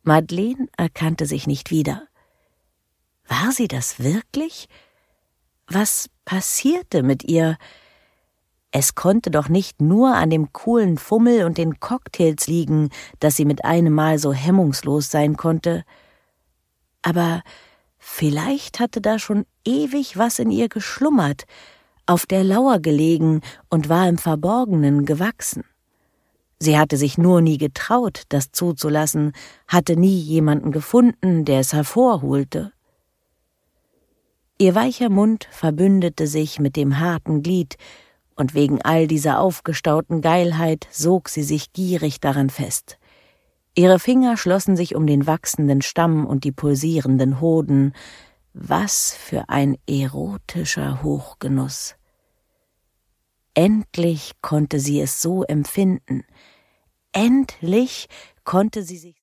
Madeleine erkannte sich nicht wieder. War sie das wirklich? Was passierte mit ihr? Es konnte doch nicht nur an dem coolen Fummel und den Cocktails liegen, dass sie mit einem Mal so hemmungslos sein konnte. Aber vielleicht hatte da schon ewig was in ihr geschlummert, auf der Lauer gelegen und war im Verborgenen gewachsen. Sie hatte sich nur nie getraut, das zuzulassen, hatte nie jemanden gefunden, der es hervorholte. Ihr weicher Mund verbündete sich mit dem harten Glied, und wegen all dieser aufgestauten Geilheit sog sie sich gierig daran fest. Ihre Finger schlossen sich um den wachsenden Stamm und die pulsierenden Hoden. Was für ein erotischer Hochgenuss! Endlich konnte sie es so empfinden. Endlich konnte sie sich